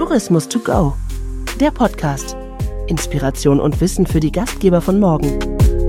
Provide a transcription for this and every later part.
Tourismus to go, der Podcast. Inspiration und Wissen für die Gastgeber von morgen.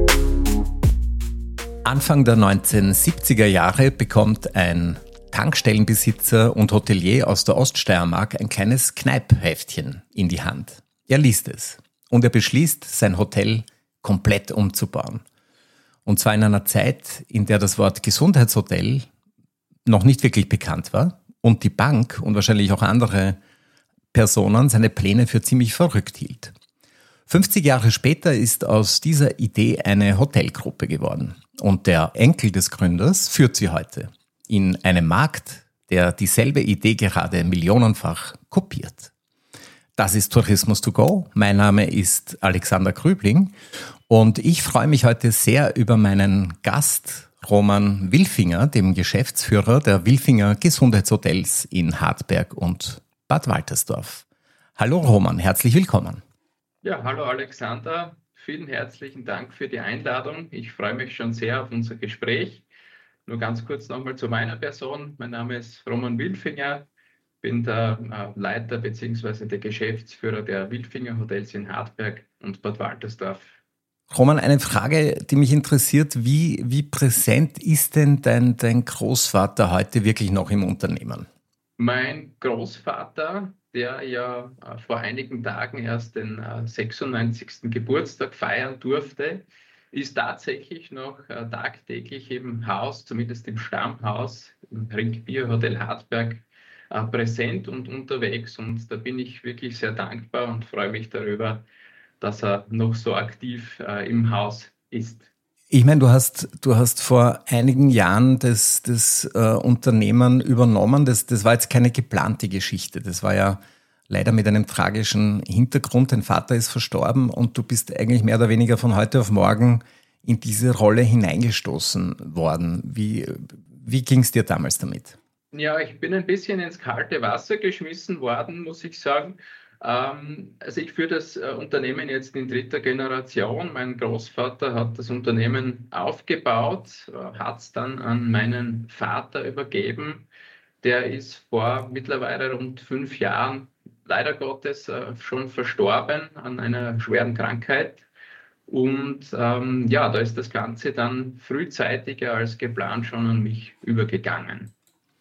Anfang der 1970er Jahre bekommt ein Tankstellenbesitzer und Hotelier aus der Oststeiermark ein kleines Kneippheftchen in die Hand. Er liest es und er beschließt, sein Hotel komplett umzubauen. Und zwar in einer Zeit, in der das Wort Gesundheitshotel noch nicht wirklich bekannt war und die Bank und wahrscheinlich auch andere Personen seine Pläne für ziemlich verrückt hielt. 50 Jahre später ist aus dieser Idee eine Hotelgruppe geworden. Und der Enkel des Gründers führt sie heute in einem Markt, der dieselbe Idee gerade millionenfach kopiert. Das ist Tourismus to go. Mein Name ist Alexander Grübling und ich freue mich heute sehr über meinen Gast Roman Wilfinger, dem Geschäftsführer der Wilfinger Gesundheitshotels in Hartberg und Bad Waltersdorf. Hallo Roman, herzlich willkommen. Ja, hallo Alexander, vielen herzlichen Dank für die Einladung. Ich freue mich schon sehr auf unser Gespräch. Nur ganz kurz nochmal zu meiner Person. Mein Name ist Roman Wilfinger, bin der Leiter bzw. der Geschäftsführer der Wilfinger Hotels in Hartberg und Bad Waltersdorf. Roman, eine Frage, die mich interessiert, wie präsent ist denn dein Großvater heute wirklich noch im Unternehmen? Mein Großvater, der ja vor einigen Tagen erst den 96. Geburtstag feiern durfte, ist tatsächlich noch tagtäglich im Haus, zumindest im Stammhaus, im Ringbier Hotel Hartberg, präsent und unterwegs. Und da bin ich wirklich sehr dankbar und freue mich darüber, dass er noch so aktiv im Haus ist. Ich meine, du hast vor einigen Jahren das Unternehmen übernommen. Das war jetzt keine geplante Geschichte. Das war ja leider mit einem tragischen Hintergrund. Dein Vater ist verstorben und du bist eigentlich mehr oder weniger von heute auf morgen in diese Rolle hineingestoßen worden. Wie ging es dir damals damit? Ja, ich bin ein bisschen ins kalte Wasser geschmissen worden, muss ich sagen. Also ich führe das Unternehmen jetzt in dritter Generation. Mein Großvater hat das Unternehmen aufgebaut, hat es dann an meinen Vater übergeben. Der ist vor mittlerweile rund 5 Jahren leider Gottes schon verstorben an einer schweren Krankheit. Und da ist das Ganze dann frühzeitiger als geplant schon an mich übergegangen.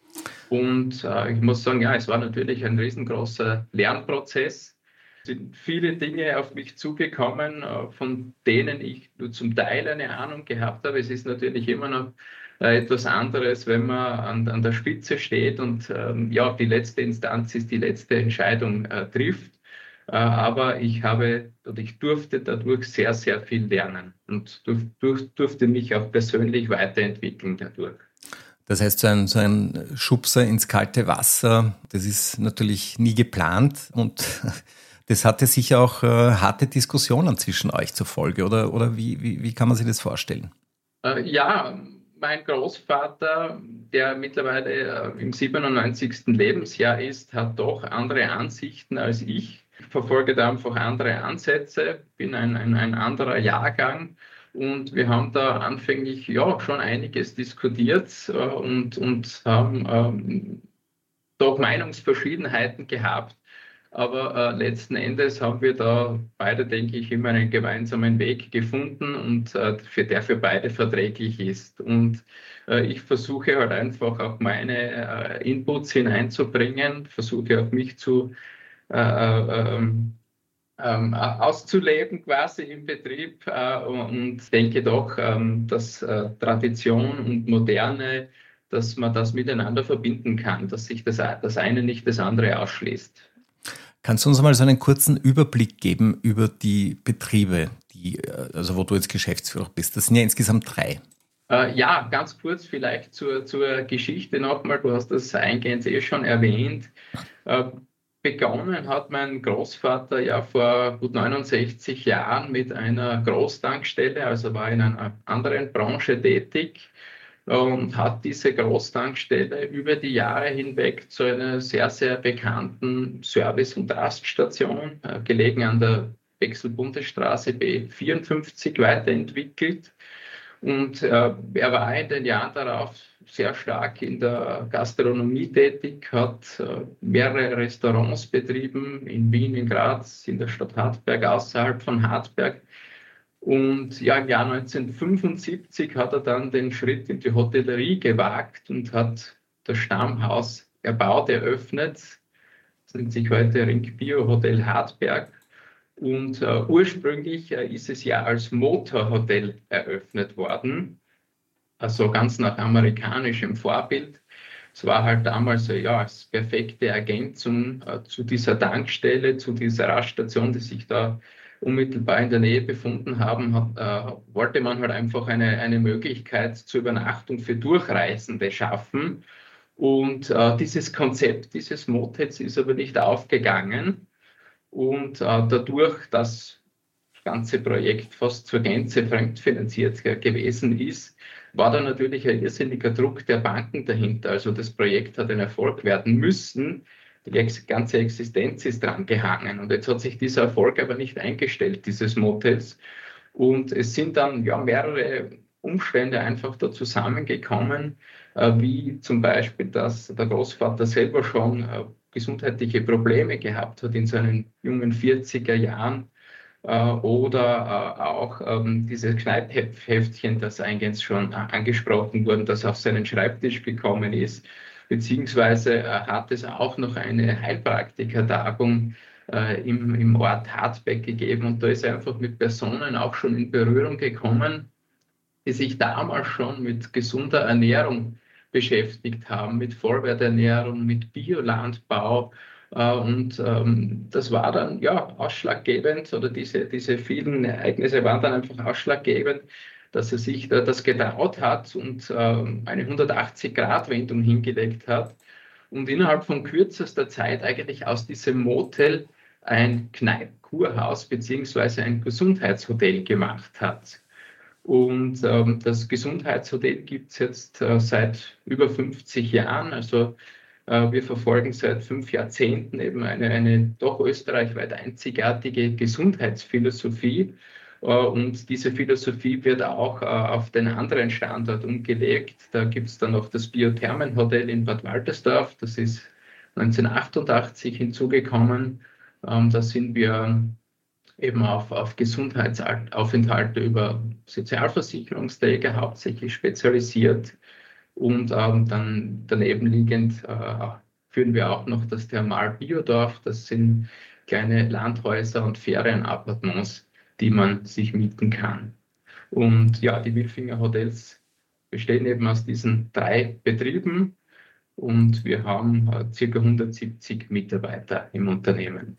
Und ich muss sagen, ja, es war natürlich ein riesengroßer Lernprozess. Es sind viele Dinge auf mich zugekommen, von denen ich nur zum Teil eine Ahnung gehabt habe. Es ist natürlich immer noch etwas anderes, wenn man an der Spitze steht und die letzte Instanz ist, die letzte Entscheidung trifft. Aber ich durfte dadurch sehr, sehr viel lernen und durfte mich auch persönlich weiterentwickeln dadurch. Das heißt, so ein Schubser ins kalte Wasser, das ist natürlich nie geplant und das hatte sicher auch harte Diskussionen zwischen euch zur Folge, oder wie kann man sich das vorstellen? Mein Großvater, der mittlerweile im 97. Lebensjahr ist, hat doch andere Ansichten als ich. Ich verfolge da einfach andere Ansätze, bin ein anderer Jahrgang. Und wir haben da anfänglich schon einiges diskutiert und haben doch Meinungsverschiedenheiten gehabt. Aber letzten Endes haben wir da beide, denke ich, immer einen gemeinsamen Weg gefunden und der für beide verträglich ist. Und ich versuche halt einfach auch meine Inputs hineinzubringen, versuche auch mich auszuleben quasi im Betrieb und denke doch, dass Tradition und Moderne, dass man das miteinander verbinden kann, dass sich das eine nicht das andere ausschließt. Kannst du uns mal so einen kurzen Überblick geben über die Betriebe, wo du jetzt Geschäftsführer bist? Das sind ja insgesamt 3. Ganz kurz vielleicht zur Geschichte nochmal. Du hast das eingehend schon erwähnt. Begonnen hat mein Großvater ja vor gut 69 Jahren mit einer Großtankstelle, also war in einer anderen Branche tätig und hat diese Großtankstelle über die Jahre hinweg zu einer sehr, sehr bekannten Service- und Raststation, gelegen an der Wechselbundesstraße B54, weiterentwickelt. Und er war in den Jahren darauf sehr stark in der Gastronomie tätig, hat mehrere Restaurants betrieben in Wien, in Graz, in der Stadt Hartberg, außerhalb von Hartberg. Und ja, im Jahr 1975 hat er dann den Schritt in die Hotellerie gewagt und hat das Stammhaus erbaut, eröffnet. Das nennt sich heute Ringbio Hotel Hartberg. Und ursprünglich ist es ja als Motorhotel eröffnet worden, also ganz nach amerikanischem Vorbild. Es war halt damals als perfekte Ergänzung zu dieser Tankstelle, zu dieser Raststation, die sich da unmittelbar in der Nähe befunden haben, wollte man halt einfach eine Möglichkeit zur Übernachtung für Durchreisende schaffen. Und dieses Konzept dieses Motels ist aber nicht aufgegangen. Und dadurch, dass das ganze Projekt fast zur Gänze fremdfinanziert gewesen ist, war da natürlich ein irrsinniger Druck der Banken dahinter. Also das Projekt hat ein Erfolg werden müssen. Die ganze Existenz ist dran gehangen. Und jetzt hat sich dieser Erfolg aber nicht eingestellt, dieses Motels. Und es sind dann mehrere Umstände einfach da zusammengekommen, wie zum Beispiel, dass der Großvater selber schon gesundheitliche Probleme gehabt hat in seinen jungen 40er Jahren. Oder auch dieses Kneippheftchen, das eingangs schon angesprochen wurde, das auf seinen Schreibtisch gekommen ist. Beziehungsweise hat es auch noch eine Heilpraktikertagung im Ort Hartberg gegeben. Und da ist er einfach mit Personen auch schon in Berührung gekommen, die sich damals schon mit gesunder Ernährung beschäftigt haben, mit Vollwerternährung, mit Biolandbau. Und das war dann ausschlaggebend, oder diese vielen Ereignisse waren dann einfach ausschlaggebend, dass er sich das getraut hat und eine 180-Grad-Wendung hingelegt hat und innerhalb von kürzester Zeit eigentlich aus diesem Motel ein Kneipp-Kurhaus bzw. ein Gesundheitshotel gemacht hat. Und das Gesundheitshotel gibt es jetzt seit über 50 Jahren. Also wir verfolgen seit 5 Jahrzehnten eben eine doch österreichweit einzigartige Gesundheitsphilosophie. Und diese Philosophie wird auch auf den anderen Standort umgelegt. Da gibt es dann noch das Biothermenhotel in Bad Waltersdorf. Das ist 1988 hinzugekommen. Da sind wir eben auf Gesundheitsaufenthalte über Sozialversicherungsträger hauptsächlich spezialisiert. Und dann daneben liegend führen wir auch noch das Thermal Biodorf. Das sind kleine Landhäuser und Ferienappartements, die man sich mieten kann. Und ja, die Wilfinger Hotels bestehen eben aus diesen 3 Betrieben und wir haben ca. 170 Mitarbeiter im Unternehmen.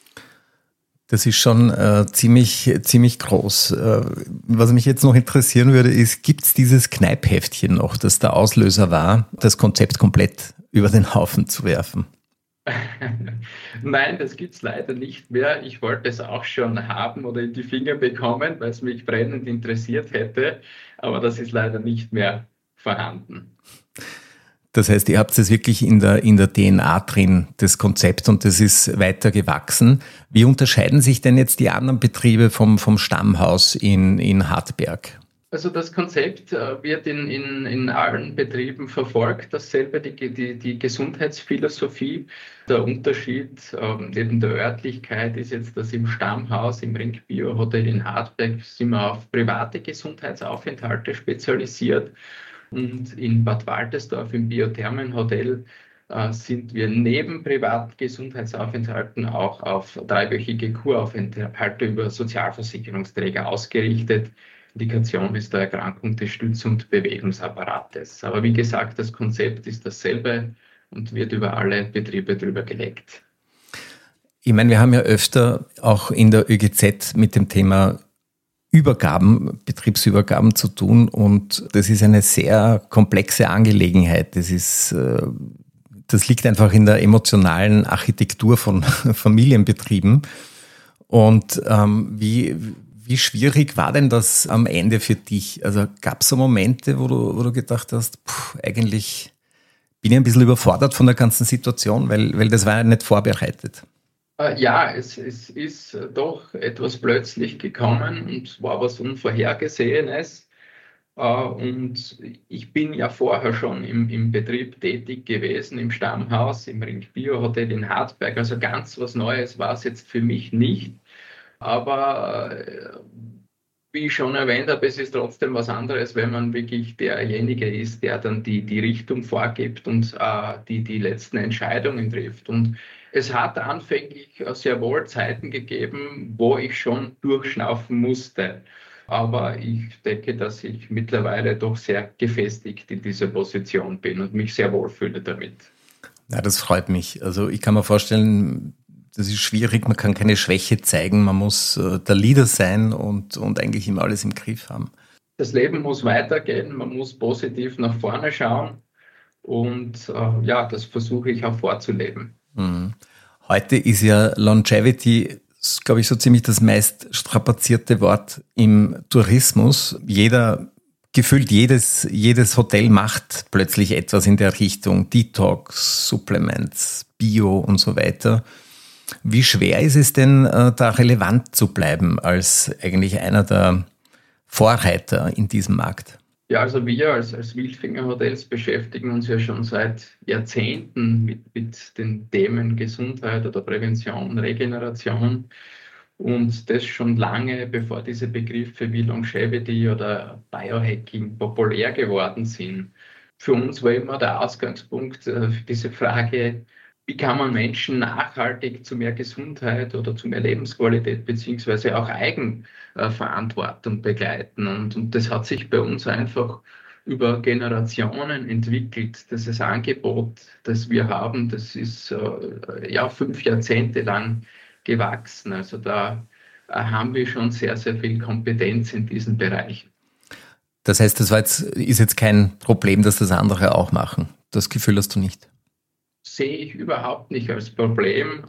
Das ist schon ziemlich groß. Was mich jetzt noch interessieren würde, ist, gibt es dieses Kneippheftchen noch, das der Auslöser war, das Konzept komplett über den Haufen zu werfen? Nein, das gibt es leider nicht mehr. Ich wollte es auch schon haben oder in die Finger bekommen, weil es mich brennend interessiert hätte, aber das ist leider nicht mehr vorhanden. Das heißt, ihr habt es wirklich in der DNA drin, das Konzept, und das ist weiter gewachsen. Wie unterscheiden sich denn jetzt die anderen Betriebe vom Stammhaus in Hartberg? Also das Konzept wird in allen Betrieben verfolgt, dasselbe, die Gesundheitsphilosophie. Der Unterschied neben der Örtlichkeit ist jetzt, dass im Stammhaus, im Ringbio Hotel in Hartberg, sind wir auf private Gesundheitsaufenthalte spezialisiert. Und in Bad Waltersdorf im Biothermenhotel sind wir neben privaten Gesundheitsaufenthalten auch auf 3-wöchige Kuraufenthalte über Sozialversicherungsträger ausgerichtet. Indikation ist der Erkrankung des Stütz- und Bewegungsapparates. Aber wie gesagt, das Konzept ist dasselbe und wird über alle Betriebe drüber gelegt. Ich meine, wir haben ja öfter auch in der ÖGZ mit dem Thema Übergaben, Betriebsübergaben zu tun, und das ist eine sehr komplexe Angelegenheit. Das liegt einfach in der emotionalen Architektur von Familienbetrieben. Und wie schwierig war denn das am Ende für dich? Also gab es so Momente, wo du gedacht hast, eigentlich bin ich ein bisschen überfordert von der ganzen Situation, weil das war ja nicht vorbereitet. Ja, es ist doch etwas plötzlich gekommen und war was Unvorhergesehenes. Und ich bin ja vorher schon im Betrieb tätig gewesen, im Stammhaus, im Ring Bio Hotel in Hartberg. Also ganz was Neues war es jetzt für mich nicht. Aber wie ich schon erwähnt habe, es ist trotzdem was anderes, wenn man wirklich derjenige ist, der dann die Richtung vorgibt und die letzten Entscheidungen trifft. Und es hat anfänglich sehr wohl Zeiten gegeben, wo ich schon durchschnaufen musste. Aber ich denke, dass ich mittlerweile doch sehr gefestigt in dieser Position bin und mich sehr wohlfühle damit. Ja, das freut mich. Also ich kann mir vorstellen, das ist schwierig, man kann keine Schwäche zeigen, man muss der Leader sein und eigentlich immer alles im Griff haben. Das Leben muss weitergehen, man muss positiv nach vorne schauen und das versuche ich auch vorzuleben. Mhm. Heute ist ja Longevity, glaube ich, so ziemlich das meist strapazierte Wort im Tourismus. Gefühlt jedes Hotel macht plötzlich etwas in der Richtung Detox, Supplements, Bio und so weiter. Wie schwer ist es denn, da relevant zu bleiben als eigentlich einer der Vorreiter in diesem Markt? Ja, also wir als Wildfinger Hotels beschäftigen uns ja schon seit Jahrzehnten mit den Themen Gesundheit oder Prävention, Regeneration und das schon lange, bevor diese Begriffe wie Longevity oder Biohacking populär geworden sind. Für uns war immer der Ausgangspunkt diese Frage, wie kann man Menschen nachhaltig zu mehr Gesundheit oder zu mehr Lebensqualität beziehungsweise auch Eigenverantwortung begleiten? Und das hat sich bei uns einfach über Generationen entwickelt. Das Angebot, das wir haben, das ist 5 Jahrzehnte lang gewachsen. Also da haben wir schon sehr, sehr viel Kompetenz in diesen Bereichen. Das heißt, ist jetzt kein Problem, dass das andere auch machen. Das Gefühl hast du nicht? Sehe ich überhaupt nicht als Problem.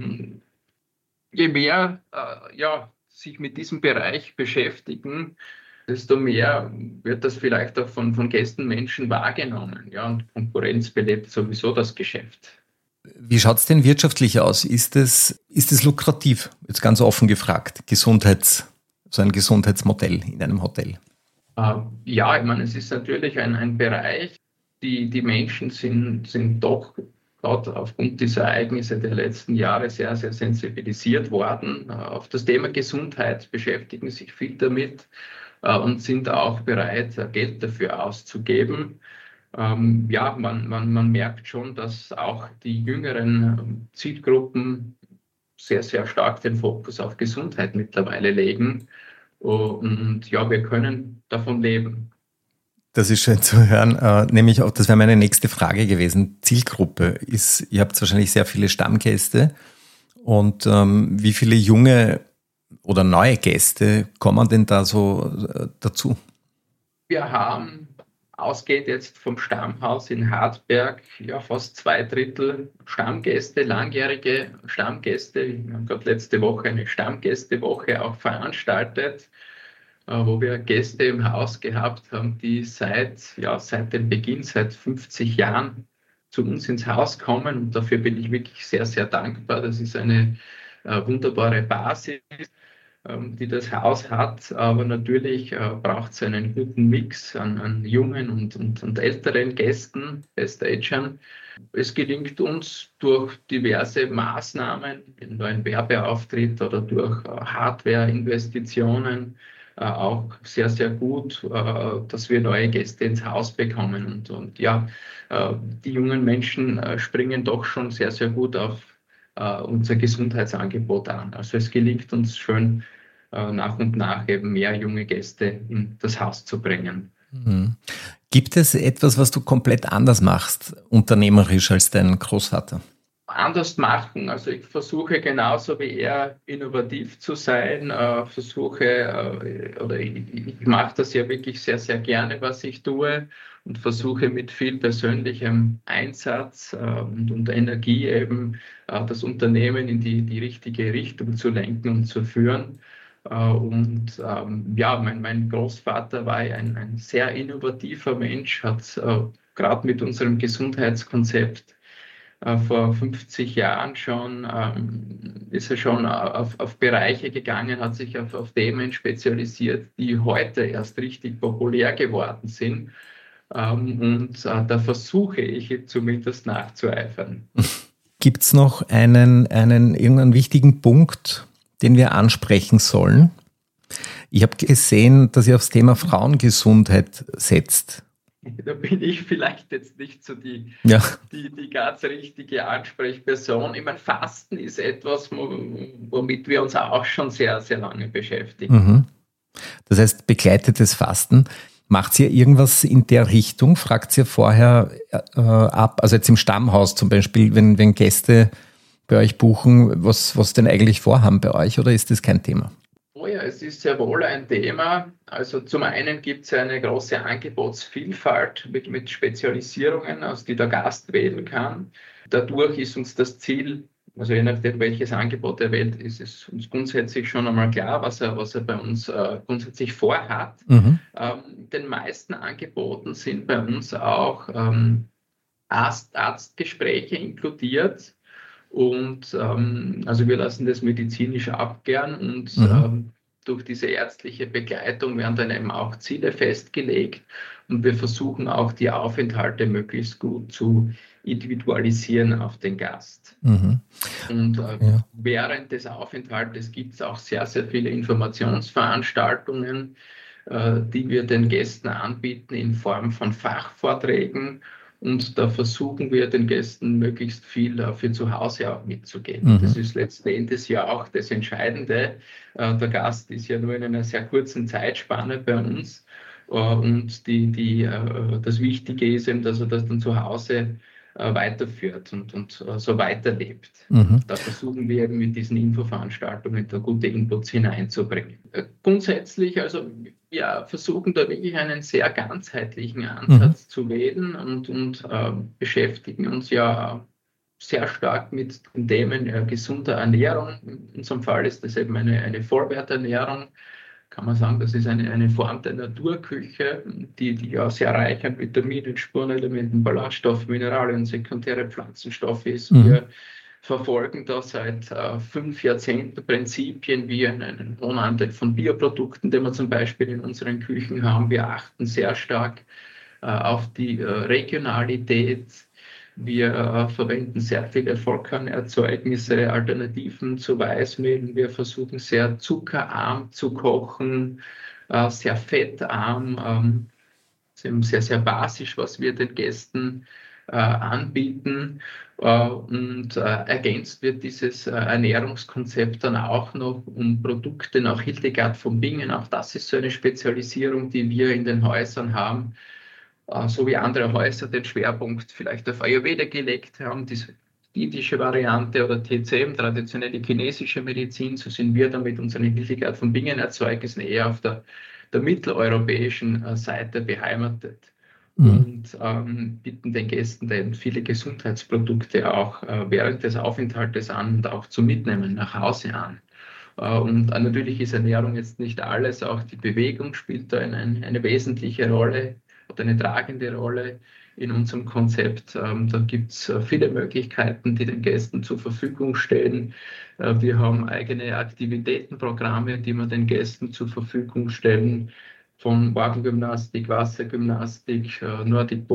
Je mehr sich mit diesem Bereich beschäftigen, desto mehr wird das vielleicht auch von Gästenmenschen wahrgenommen. Ja, und Konkurrenz belebt sowieso das Geschäft. Wie schaut es denn wirtschaftlich aus? Ist es lukrativ? Jetzt ganz offen gefragt, so ein Gesundheitsmodell in einem Hotel. Ich meine, es ist natürlich ein Bereich, die Menschen sind doch gerade aufgrund dieser Ereignisse der letzten Jahre sehr, sehr sensibilisiert worden. Auf das Thema Gesundheit beschäftigen sich viel damit und sind auch bereit, Geld dafür auszugeben. Man merkt schon, dass auch die jüngeren Zielgruppen sehr, sehr stark den Fokus auf Gesundheit mittlerweile legen. Und wir können davon leben. Das ist schön zu hören, nämlich auch, das wäre meine nächste Frage gewesen. Zielgruppe ihr habt wahrscheinlich sehr viele Stammgäste und wie viele junge oder neue Gäste kommen denn da so dazu? Wir haben ausgehend jetzt vom Stammhaus in Hartberg fast 2/3 Stammgäste, langjährige Stammgäste. Wir haben gerade letzte Woche eine Stammgästewoche auch veranstaltet, wo wir Gäste im Haus gehabt haben, die seit dem Beginn, seit 50 Jahren zu uns ins Haus kommen. Und dafür bin ich wirklich sehr, sehr dankbar. Das ist eine wunderbare Basis, die das Haus hat. Aber natürlich braucht es einen guten Mix an jungen und älteren Gästen, Best-Agern. Es gelingt uns durch diverse Maßnahmen, einen neuen Werbeauftritt oder durch Hardware-Investitionen, auch sehr, sehr gut, dass wir neue Gäste ins Haus bekommen. Und die jungen Menschen springen doch schon sehr, sehr gut auf unser Gesundheitsangebot an. Also es gelingt uns schön, nach und nach eben mehr junge Gäste in das Haus zu bringen. Mhm. Gibt es etwas, was du komplett anders machst, unternehmerisch als dein Großvater? Anders machen. Also ich versuche genauso wie er innovativ zu sein, ich mache das ja wirklich sehr, sehr gerne, was ich tue und versuche mit viel persönlichem Einsatz und Energie eben das Unternehmen in die richtige Richtung zu lenken und zu führen. Mein Großvater war ein sehr innovativer Mensch, hat gerade mit unserem Gesundheitskonzept vor 50 Jahren schon, ist er schon auf Bereiche gegangen, hat sich auf Themen spezialisiert, die heute erst richtig populär geworden sind. Da versuche ich zumindest nachzueifern. Gibt es noch irgendeinen wichtigen Punkt, den wir ansprechen sollen? Ich habe gesehen, dass ihr aufs Thema Frauengesundheit setzt. Da bin ich vielleicht jetzt nicht so die ganz richtige Ansprechperson. Ich meine, Fasten ist etwas, womit wir uns auch schon sehr, sehr lange beschäftigen. Mhm. Das heißt, begleitetes Fasten. Macht ihr irgendwas in der Richtung? Fragt ihr vorher ab, also jetzt im Stammhaus zum Beispiel, wenn Gäste bei euch buchen, was denn eigentlich vorhaben bei euch, oder ist das kein Thema? Oh ja, es ist sehr wohl ein Thema. Also zum einen gibt es eine große Angebotsvielfalt mit Spezialisierungen, aus die der Gast wählen kann. Dadurch ist uns das Ziel, also je nachdem, welches Angebot er wählt, ist es uns grundsätzlich schon einmal klar, was er bei uns grundsätzlich vorhat. Mhm. Den meisten Angeboten sind bei uns auch Arztgespräche inkludiert. Und also wir lassen das medizinisch abklären und durch diese ärztliche Begleitung werden dann eben auch Ziele festgelegt und wir versuchen auch die Aufenthalte möglichst gut zu individualisieren auf den Gast. Mhm. Und während des Aufenthaltes gibt es auch sehr, sehr viele Informationsveranstaltungen, die wir den Gästen anbieten in Form von Fachvorträgen. Und da versuchen wir den Gästen möglichst viel für zu Hause auch mitzugeben. Mhm. Das ist letzten Endes ja auch das Entscheidende. Der Gast ist ja nur in einer sehr kurzen Zeitspanne bei uns. Und das Wichtige ist eben, dass er das dann zu Hause weiterführt und so weiterlebt. Mhm. Da versuchen wir eben mit diesen Infoveranstaltungen da gute Inputs hineinzubringen. Grundsätzlich, also wir versuchen da wirklich einen sehr ganzheitlichen Ansatz zu wählen und beschäftigen uns ja sehr stark mit den Themen gesunder Ernährung. In unserem Fall ist das eben eine Vollwerternährung. Kann man sagen, das ist eine Form der Naturküche, die ja sehr reich an Vitaminen, Spurenelementen, Ballaststoffen, Mineralien und sekundäre Pflanzenstoffe ist. Mhm. Wir verfolgen da seit 5 Jahrzehnten Prinzipien wie einen hohen Anteil von Bioprodukten, den wir zum Beispiel in unseren Küchen haben. Wir achten sehr stark auf die Regionalität. Wir verwenden sehr viele Vollkornerzeugnisse, Alternativen zu Weißmehl. Wir versuchen sehr zuckerarm zu kochen, sehr fettarm, sehr, sehr basisch, was wir den Gästen anbieten. Und ergänzt wird dieses Ernährungskonzept dann auch noch um Produkte nach Hildegard von Bingen. Auch das ist so eine Spezialisierung, die wir in den Häusern haben. So wie andere Häuser den Schwerpunkt vielleicht auf Ayurveda gelegt haben, die indische Variante oder TCM, traditionelle chinesische Medizin, so sind wir dann mit unseren Hildegard von Bingen Erzeugnissen eher auf der mitteleuropäischen Seite beheimatet. Und bieten den Gästen dann viele Gesundheitsprodukte auch während des Aufenthaltes an und auch zum Mitnehmen nach Hause an. Und natürlich ist Ernährung jetzt nicht alles, auch die Bewegung spielt da eine wesentliche Rolle oder eine tragende Rolle in unserem Konzept. Da gibt es viele Möglichkeiten, die den Gästen zur Verfügung stellen. Wir haben eigene Aktivitätenprogramme, die wir den Gästen zur Verfügung stellen, von Morgengymnastik, Wassergymnastik, Nordic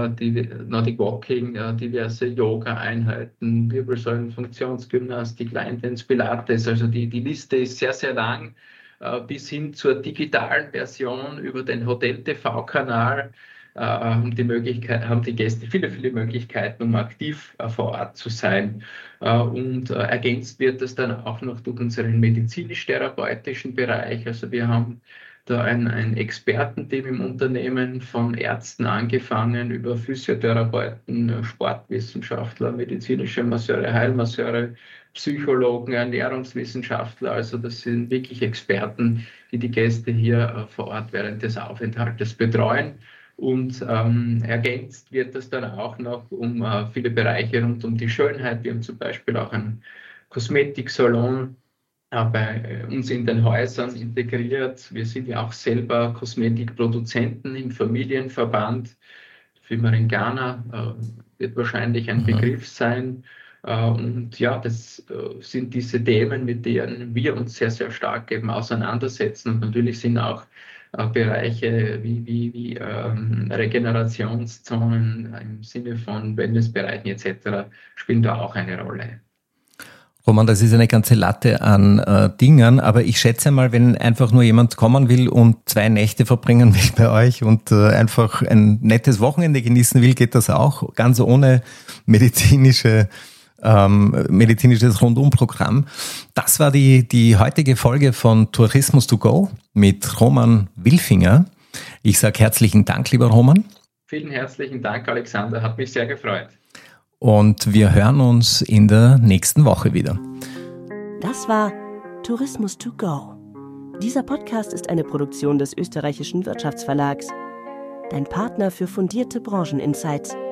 Walking, diverse Yoga-Einheiten, Wirbelsäulenfunktionsgymnastik, Line Dance, Pilates. Also die Liste ist sehr, sehr lang, bis hin zur digitalen Version über den Hotel-TV-Kanal. Haben die Gäste viele, viele Möglichkeiten, um aktiv vor Ort zu sein. Und ergänzt wird das dann auch noch durch unseren medizinisch-therapeutischen Bereich. Also wir haben da ein Expertenteam im Unternehmen, von Ärzten angefangen über Physiotherapeuten, Sportwissenschaftler, medizinische Masseure, Heilmasseure, Psychologen, Ernährungswissenschaftler. Also das sind wirklich Experten, die die Gäste hier vor Ort während des Aufenthaltes betreuen. Und ergänzt wird das dann auch noch um viele Bereiche rund um die Schönheit. Wir haben zum Beispiel auch einen Kosmetiksalon bei uns in den Häusern integriert. Wir sind ja auch selber Kosmetikproduzenten im Familienverband. Fimaringana wird wahrscheinlich ein Begriff sein. Und ja, das sind diese Themen, mit denen wir uns sehr, sehr stark eben auseinandersetzen. Und natürlich sind auch Bereiche wie Regenerationszonen im Sinne von Wellnessbereichen etc. spielen da auch eine Rolle. Roman, das ist eine ganze Latte an Dingern, aber ich schätze mal, wenn einfach nur jemand kommen will und 2 Nächte verbringen will bei euch und einfach ein nettes Wochenende genießen will, geht das auch, ganz ohne medizinisches Rundumprogramm. Das war die heutige Folge von Tourismus to go mit Roman Wilfinger. Ich sage herzlichen Dank, lieber Roman. Vielen herzlichen Dank, Alexander, hat mich sehr gefreut. Und wir hören uns in der nächsten Woche wieder. Das war Tourismus to go. Dieser Podcast ist eine Produktion des Österreichischen Wirtschaftsverlags. Dein Partner für fundierte Brancheninsights